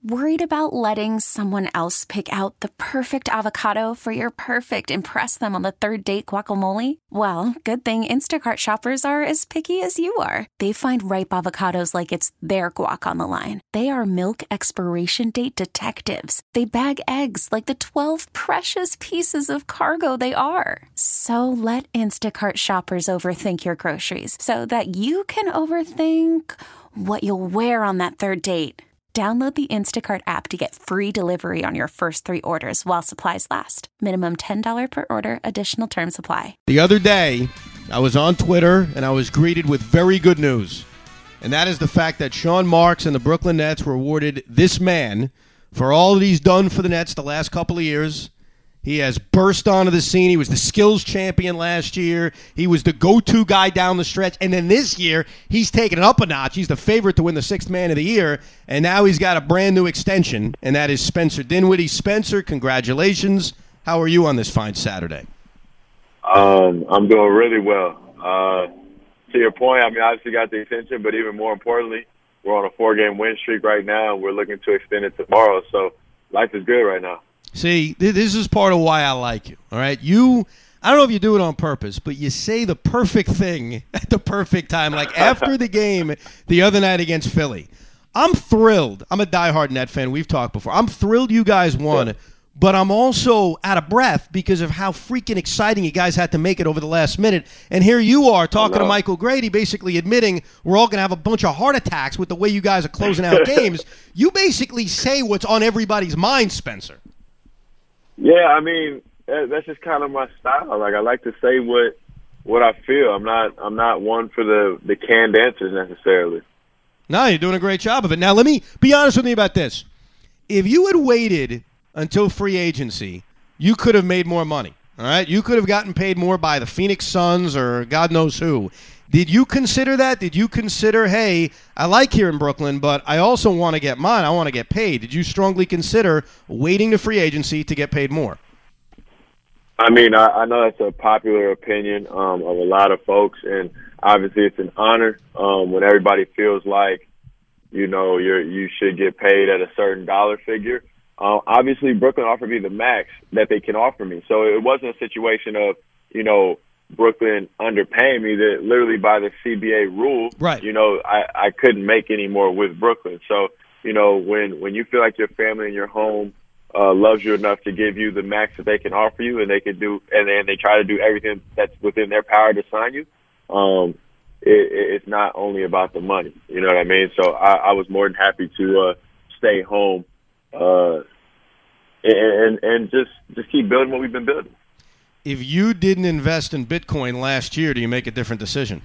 Worried about letting someone else pick out the perfect avocado for your perfect impress them on the third date guacamole? Well, good thing Instacart shoppers are as picky as you are. They find ripe avocados like it's their guac on the line. They are milk expiration date detectives. They bag eggs like the 12 precious pieces of cargo they are. So let Instacart shoppers overthink your groceries so that you can overthink what you'll wear on that third date. Download the Instacart app to get free delivery on your first 3 orders while supplies last. Minimum $10 per order. Additional terms apply. The other day, I was on Twitter, and I was greeted with very good news. And that is the fact that Sean Marks and the Brooklyn Nets were awarded this man for all that he's done for the Nets the last couple of years. He has burst onto the scene. He was the skills champion last year. He was the go-to guy down the stretch. And then this year, he's taken it up a notch. He's the favorite to win the Sixth Man of the Year. And now he's got a brand new extension, and that is Spencer Dinwiddie. Spencer, congratulations. How are you on this fine Saturday? I'm doing really well. To your point, I mean, obviously got the extension, but even more importantly, we're on a 4-game win streak right now, and we're looking to extend it tomorrow. So life is good right now. See, this is part of why I like you, all right? I don't know if you do it on purpose, but you say the perfect thing at the perfect time, like after the game the other night against Philly. I'm thrilled. I'm a diehard Net fan. We've talked before. I'm thrilled you guys won, but I'm also out of breath because of how freaking exciting you guys had to make it over the last minute. And here you are talking to Michael Grady, basically admitting we're all going to have a bunch of heart attacks with the way you guys are closing out games. You basically say what's on everybody's mind, Spencer. Yeah, I mean, that's just kind of my style. Like, I like to say what I feel. I'm not one for the canned answers necessarily. No, you're doing a great job of it. Now, let me be honest with me about this. If you had waited until free agency, you could have made more money, all right? You could have gotten paid more by the Phoenix Suns or God knows who. Did you consider that? Did you consider, hey, I like here in Brooklyn, but I also want to get mine. I want to get paid. Did you strongly consider waiting to free agency to get paid more? I mean, I know that's a popular opinion of a lot of folks, and obviously it's an honor when everybody feels like, you know, you should get paid at a certain dollar figure. Obviously, Brooklyn offered me the max that they can offer me. So it wasn't a situation of, you know, Brooklyn underpaying me. That literally by the CBA rule, right. You know, I couldn't make any more with Brooklyn. So, you know, when you feel like your family and your home loves you enough to give you the max that they can offer you, and they can do, and then they try to do everything that's within their power to sign you, it's not only about the money. You know what I mean? So I was more than happy to stay home and just keep building what we've been building. If you didn't invest in Bitcoin last year, do you make a different decision?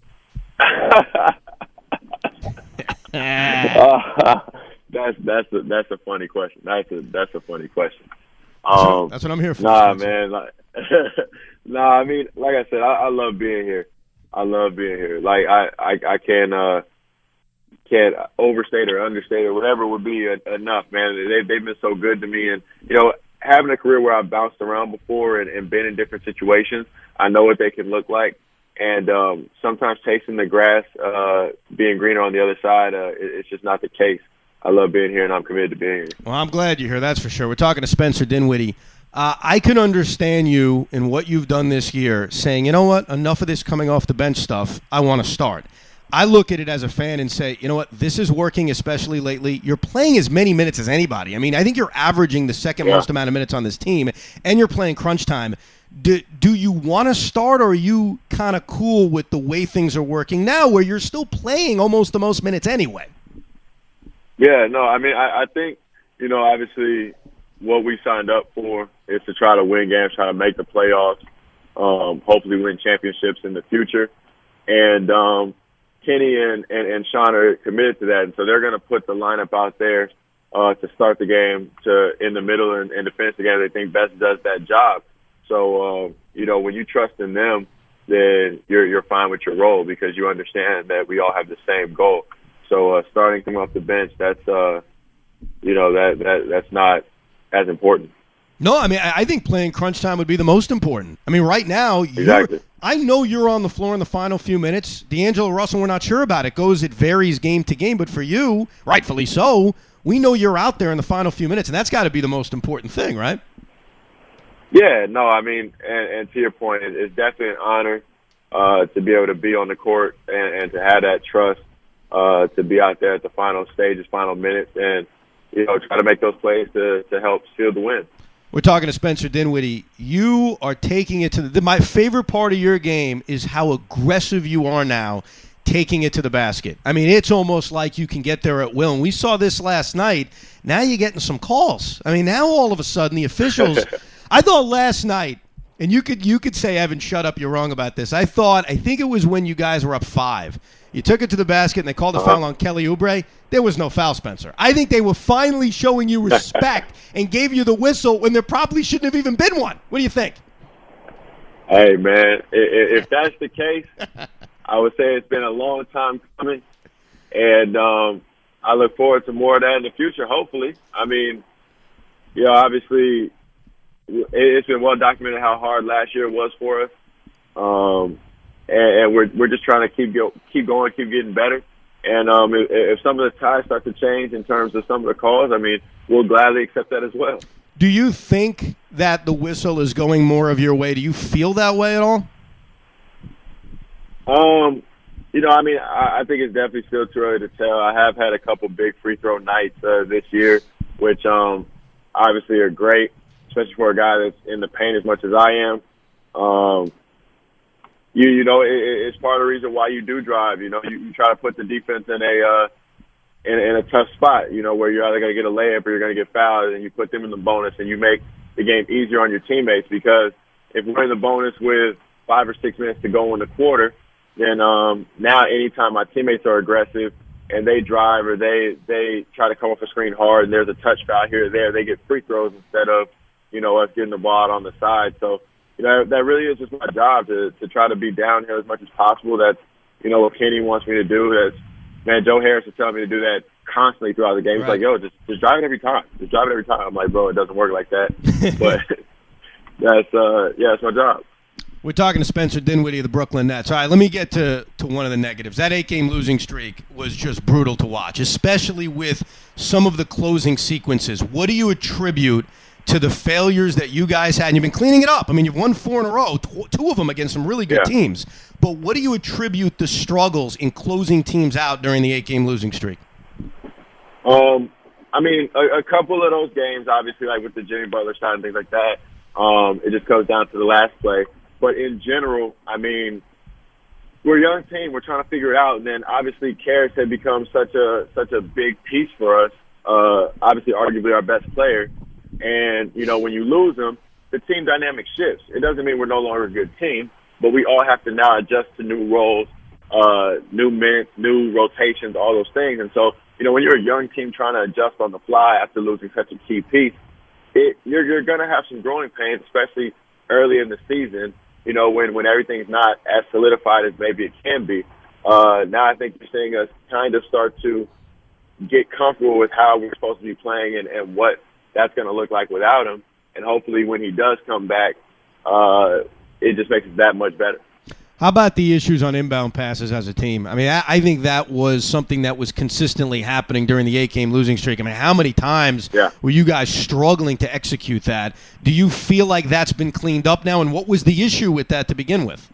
That's a funny question. That's a funny question. That's what I'm here for. Nah, man. Nah, I mean, like I said, I love being here. I love being here. Like I can't overstate or understate or whatever would be enough, man. They've been so good to me, and you know, having a career where I've bounced around before and been in different situations, I know what they can look like. And sometimes tasting the grass, being greener on the other side, it's just not the case. I love being here, and I'm committed to being here. Well, I'm glad you're here, that's for sure. We're talking to Spencer Dinwiddie. I can understand you in what you've done this year saying, you know what, enough of this coming off the bench stuff. I want to start. I look at it as a fan and say, you know what, this is working, especially lately. You're playing as many minutes as anybody. I mean, I think you're averaging the second most amount of minutes on this team, and you're playing crunch time. Do you want to start, or are you kind of cool with the way things are working now where you're still playing almost the most minutes anyway? Yeah, no, I mean, I think, you know, obviously what we signed up for is to try to win games, try to make the playoffs, hopefully win championships in the future. And Kenny and Sean are committed to that, and so they're going to put the lineup out there to start the game, to in the middle and to finish the game. They think best does that job. So, you know, when you trust in them, then you're fine with your role because you understand that we all have the same goal. So starting them off the bench, that's you know, that's not as important. No, I mean, I think playing crunch time would be the most important. I mean, right now, exactly. I know you're on the floor in the final few minutes. D'Angelo Russell, we're not sure about it. It varies game to game. But for you, rightfully so, we know you're out there in the final few minutes, and that's got to be the most important thing, right? Yeah, no, I mean, and to your point, it's definitely an honor to be able to be on the court and to have that trust to be out there at the final stages, final minutes, and, try to make those plays to help seal the win. We're talking to Spencer Dinwiddie. You are taking it to my favorite part of your game is how aggressive you are now taking it to the basket. I mean, it's almost like you can get there at will. And we saw this last night. Now you're getting some calls. I mean, now all of a sudden the officials – I thought last night, and you could say, Evan, shut up, you're wrong about this. I think it was when you guys were up 5. You took it to the basket, and they called a foul on Kelly Oubre. There was no foul, Spencer. I think they were finally showing you respect and gave you the whistle when there probably shouldn't have even been one. What do you think? Hey, man, if that's the case, I would say it's been a long time coming, and I look forward to more of that in the future, hopefully. I mean, obviously it's been well documented how hard last year was for us. And we're just trying to keep going, keep getting better. And if some of the ties start to change in terms of some of the calls, I mean, we'll gladly accept that as well. Do you think that the whistle is going more of your way? Do you feel that way at all? I mean, I think it's definitely still too early to tell. I have had a couple big free throw nights this year, which obviously are great, especially for a guy that's in the paint as much as I am. It's part of the reason why you do drive. You try to put the defense in a tough spot, where you're either going to get a layup or you're going to get fouled, and you put them in the bonus, and you make the game easier on your teammates. Because if we're in the bonus with 5 or 6 minutes to go in the quarter, then now anytime my teammates are aggressive and they drive or they try to come off a screen hard and there's a touch foul here or there, they get free throws instead of us getting the ball out on the side. So. That really is just my job to try to be down here as much as possible. That's, what Kenny wants me to do. Man, Joe Harris is telling me to do that constantly throughout the game. He's like, just drive it every time. Just drive it every time. I'm like, bro, it doesn't work like that. But that's my job. We're talking to Spencer Dinwiddie of the Brooklyn Nets. All right, let me get to one of the negatives. That 8-game losing streak was just brutal to watch, especially with some of the closing sequences. What do you attribute to the failures that you guys had? And you've been cleaning it up. I mean, you've won 4 in a row, 2 of them against some really good teams. But what do you attribute the struggles in closing teams out during the 8-game losing streak? I mean, a couple of those games, obviously, like with the Jimmy Butler shot and things like that, it just comes down to the last play. But in general, I mean, we're a young team. We're trying to figure it out. And then, obviously, Karras had become such a big piece for us, obviously arguably our best player. And, when you lose them, the team dynamic shifts. It doesn't mean we're no longer a good team, but we all have to now adjust to new roles, new minutes, new rotations, all those things. And so, when you're a young team trying to adjust on the fly after losing such a key piece, you're going to have some growing pains, especially early in the season, when everything's not as solidified as maybe it can be. Now I think you're seeing us kind of start to get comfortable with how we're supposed to be playing and what that's going to look like without him. And hopefully when he does come back, it just makes it that much better. How about the issues on inbound passes as a team? I mean, I think that was something that was consistently happening during the 8-game losing streak. I mean, how many times were you guys struggling to execute that? Do you feel like that's been cleaned up now? And what was the issue with that to begin with?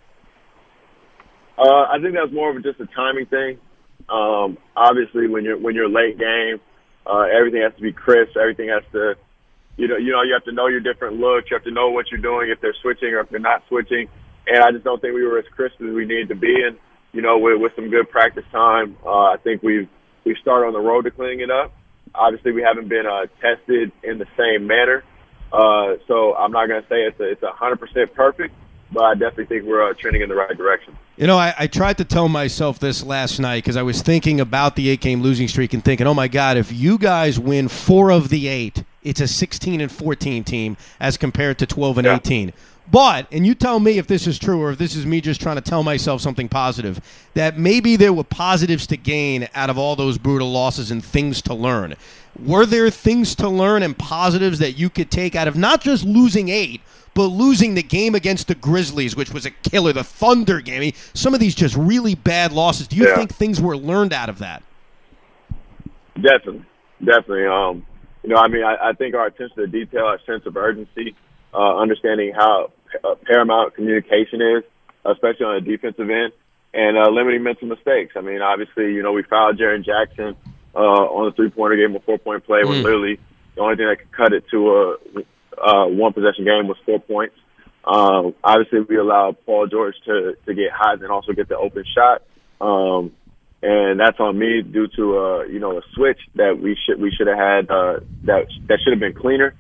I think that was more of just a timing thing. Obviously, when you're late game, everything has to be crisp. Everything has to, you have to know your different looks. You have to know what you're doing if they're switching or if they're not switching. And I just don't think we were as crisp as we needed to be. And, with some good practice time, I think we've started on the road to cleaning it up. Obviously, we haven't been tested in the same manner. So I'm not going to say it's 100% perfect, but I definitely think we're trending in the right direction. I tried to tell myself this last night because I was thinking about the 8-game losing streak and thinking, oh, my God, if you guys win 4 of the 8, it's a 16-14 team as compared to 12-18. But, and you tell me if this is true or if this is me just trying to tell myself something positive, that maybe there were positives to gain out of all those brutal losses and things to learn. Were there things to learn and positives that you could take out of not just losing 8, but losing the game against the Grizzlies, which was a killer, the Thunder game, I mean, some of these just really bad losses. Do you think things were learned out of that? Definitely. I think our attention to detail, our sense of urgency, understanding how paramount communication is, especially on the defensive end, and limiting mental mistakes. I mean, obviously, we fouled Jaren Jackson on the three-pointer game, a 4-point play, when literally the only thing that could cut it to a one-possession game was 4 points. Obviously, we allowed Paul George to get hot and also get the open shot. And that's on me due to a switch that we should have had that should have been cleaner.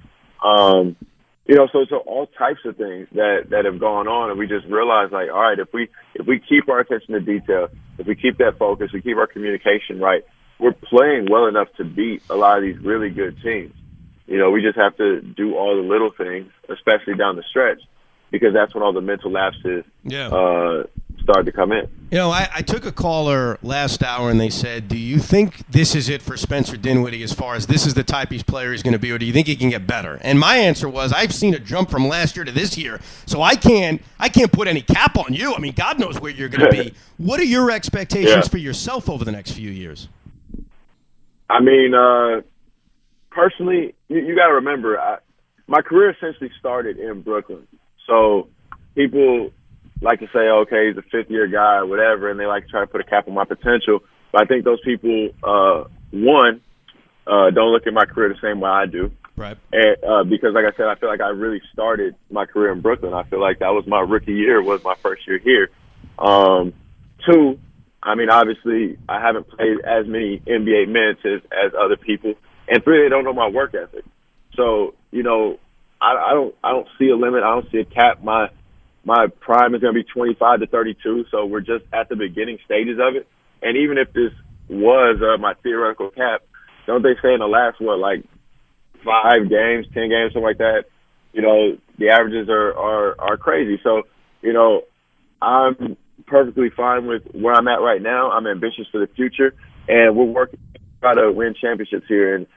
So all types of things that have gone on, and we just realized, like, all right, if we keep our attention to detail, if we keep that focus, we keep our communication right, we're playing well enough to beat a lot of these really good teams. We just have to do all the little things, especially down the stretch, because that's when all the mental lapses started to come in. I took a caller last hour, and they said, do you think this is it for Spencer Dinwiddie as far as this is the type of player he's going to be, or do you think he can get better? And my answer was, I've seen a jump from last year to this year, so I can't put any cap on you. I mean, God knows where you're going to be. What are your expectations for yourself over the next few years? I mean, personally, you got to remember, my career essentially started in Brooklyn. So people like to say, okay, he's a fifth-year guy or whatever, and they like to try to put a cap on my potential. But I think those people, don't look at my career the same way I do. Right. And, because, like I said, I feel like I really started my career in Brooklyn. I feel like that was my rookie year, was my first year here. Two, I mean, obviously, I haven't played as many NBA minutes as other people. And three, they don't know my work ethic. So, I don't see a limit. I don't see a cap. My prime is going to be 25 to 32, so we're just at the beginning stages of it. And even if this was my theoretical cap, don't they say in the last, 5 games, 10 games, something like that, the averages are crazy. So, I'm perfectly fine with where I'm at right now. I'm ambitious for the future, and we're working to try to win championships here. And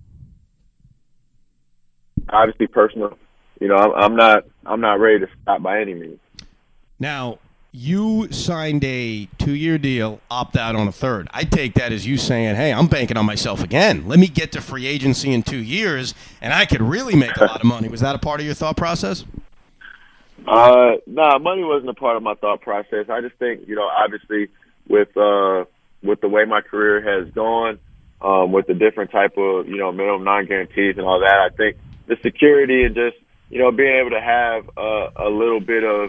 obviously personal, I'm not ready to stop by any means. Now, you signed a 2-year deal, opt out on a third. I take that as you saying, hey, I'm banking on myself again. Let me get to free agency in 2 years, and I could really make a lot of money. Was that a part of your thought process? No, money wasn't a part of my thought process. I just think, obviously with the way my career has gone, with the different type of, minimum non-guarantees and all that, I think the security and just, being able to have a little bit of,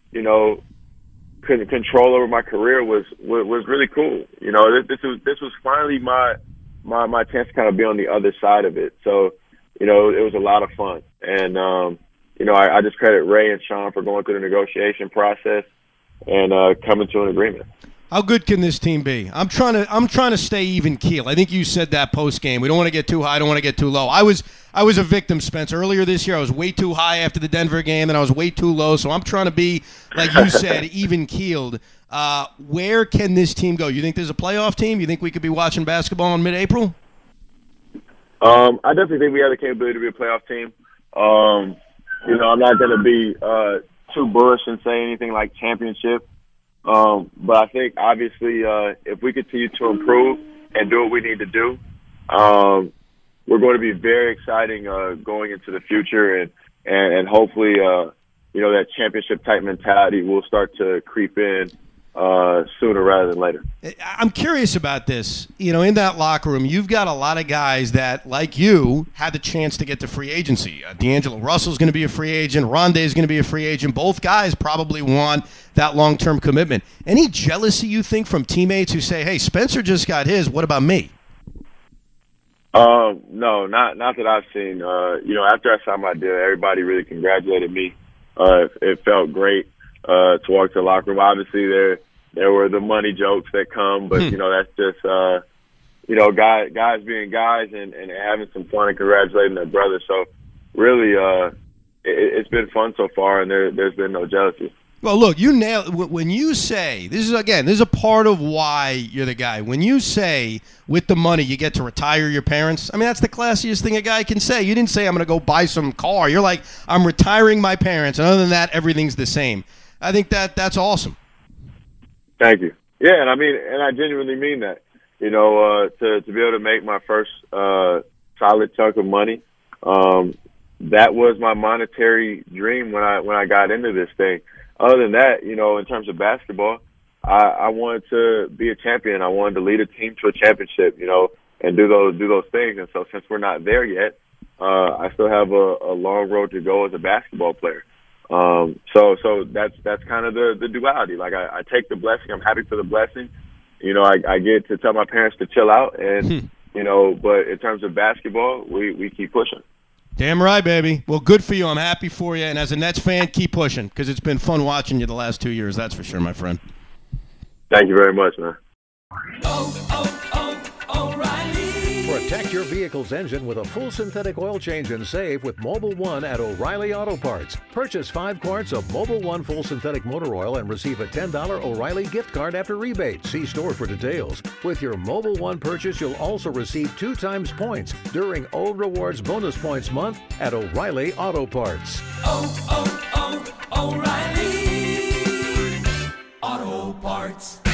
control over my career was really cool. This was finally my chance to kind of be on the other side of it. So, it was a lot of fun. And, I just credit Ray and Sean for going through the negotiation process and coming to an agreement. How good can this team be? I'm trying to stay even keel. I think you said that post game. We don't want to get too high. I don't want to get too low. I was a victim, Spence. Earlier this year, I was way too high after the Denver game, and I was way too low. So I'm trying to be, like you said, even keeled. Where can this team go? You think there's a playoff team? You think we could be watching basketball in mid-April? I definitely think we have the capability to be a playoff team. I'm not going to be too bullish and say anything like championship. But I think, obviously, if we continue to improve and do what we need to do, we're going to be very exciting going into the future. And hopefully, that championship-type mentality will start to creep in sooner rather than later. I'm curious about this. In that locker room, you've got a lot of guys that, like you, had the chance to get to free agency. D'Angelo Russell's going to be a free agent. Rondé's going to be a free agent. Both guys probably want that long-term commitment. Any jealousy, you think, from teammates who say, hey, Spencer just got his, what about me? No, not that I've seen. After I signed my deal, everybody really congratulated me. It felt great to walk to the locker room. Obviously, there were the money jokes that come, but that's just guys being guys and having some fun and congratulating their brother. So really, it's been fun so far, and there's been no jealousy. Well, look, you nail when you say this is a part of why you're the guy. When you say with the money you get to retire your parents, I mean that's the classiest thing a guy can say. You didn't say I'm going to go buy some car. You're like I'm retiring my parents, and other than that, everything's the same. I think that's awesome. Thank you. Yeah, and I genuinely mean that. You know, to be able to make my first solid chunk of money, that was my monetary dream when I got into this thing. Other than that, you know, in terms of basketball, I wanted to be a champion. I wanted to lead a team to a championship, you know, and do those things. And so since we're not there yet, I still have a long road to go as a basketball player. So that's kind of the duality. Like I take the blessing. I'm happy for the blessing. You know, I get to tell my parents to chill out and, you know, but in terms of basketball, we keep pushing. Damn right, baby. Well, good for you. I'm happy for you. And as a Nets fan, keep pushing because it's been fun watching you the last 2 years. That's for sure, my friend. Thank you very much, man. O'Reilly. Protect your vehicle's engine with a full synthetic oil change and save with Mobil 1 at O'Reilly Auto Parts. Purchase 5 quarts of Mobil 1 full synthetic motor oil and receive a $10 O'Reilly gift card after rebate. See store for details. With your Mobil 1 purchase, you'll also receive 2 times points during O Rewards Bonus Points Month at O'Reilly Auto Parts. O'Reilly Auto Parts.